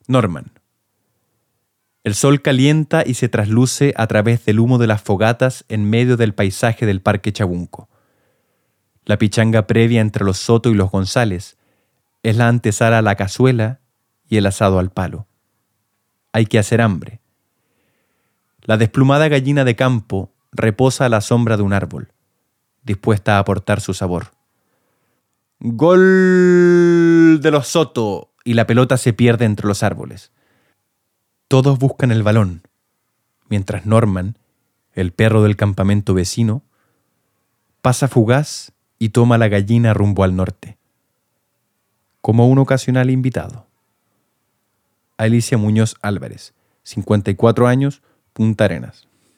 Norman. El sol calienta y se trasluce a través del humo de las fogatas en medio del paisaje del Parque Chabunco. La pichanga previa entre los Soto y los González es la antesala a la cazuela y el asado al palo. Hay que hacer hambre. La desplumada gallina de campo reposa a la sombra de un árbol, dispuesta a aportar su sabor. ¡Gol de los Soto! Y la pelota se pierde entre los árboles. Todos buscan el balón, mientras Norman, el perro del campamento vecino, pasa fugaz y toma la gallina rumbo al norte, como un ocasional invitado. Alicia Muñoz Álvarez, 54 años, Punta Arenas.